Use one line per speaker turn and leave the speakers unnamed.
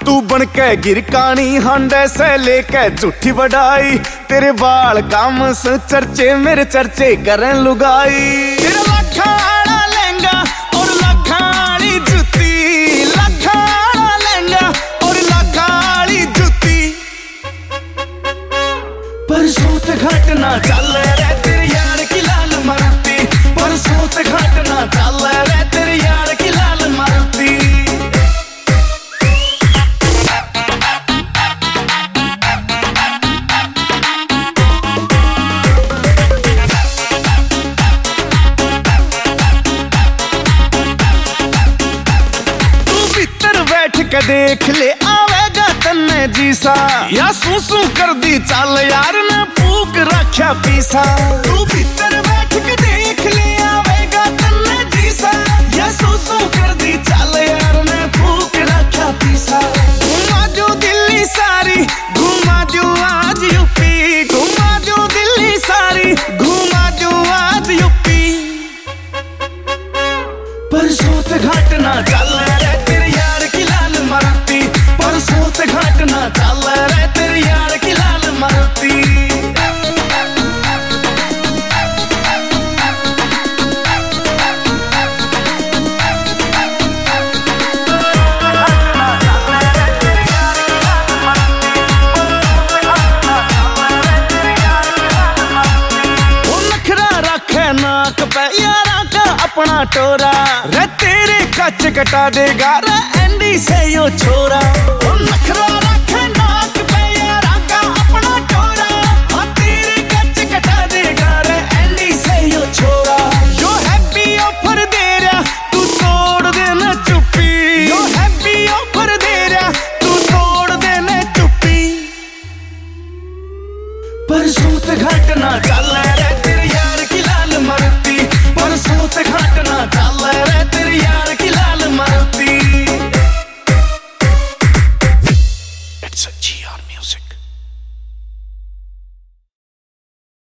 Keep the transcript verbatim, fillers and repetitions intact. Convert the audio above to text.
तू बनके गिरकानी हांडे से लेके झूठी बढ़ाई, तेरे बाल काम से चर्चे मेरे चर्चे करें लुगाई। तेरा लखाड़ा लहंगा और लखाड़ी जुती, लखाड़ा लहंगा और लखाड़ी जुती, परसों ते घटना चल रे तेरे यार की लाल मारुति, परसों ते घटना चल रे तेरे यार की लाल मारुति। बैठ के देख ले आवेगा तन्ने जीसा, या सू सू कर दी चल यार ने फूक रखा पीसा। तू भीतर बैठ के देख ले आवेगा तन्ने जीसा, या सू सू कर दी चल यार ने फूक रखा पीसा। घुमा जो दिल्ली सारी घुमा जो आज यूपी, घुमा जो दिल्ली सारी घुमा जो आज यूपी, परसों ते घटना चल रे तेरे यार की लाल मारुति, परसों ते घटना चल रे तेरे यार की लाल मारुति। वो नखरा रखे नाक पे यारा का अपना टोरा, रे तेरे कच कटा देगा रे एंडी से यो छोरा। वो नखरा रखे नाक पे यारा का अपना टोरा, हाँ तेरे कच कटा देगा रे एंडी से यो छोरा। यो हैप्पी ऑफर दे रहा तू तोड़ देना चुप्पी, यो हैप्पी ऑफर दे रहा तू तोड़ देना चुप्पी, परसों ते घटना चल रे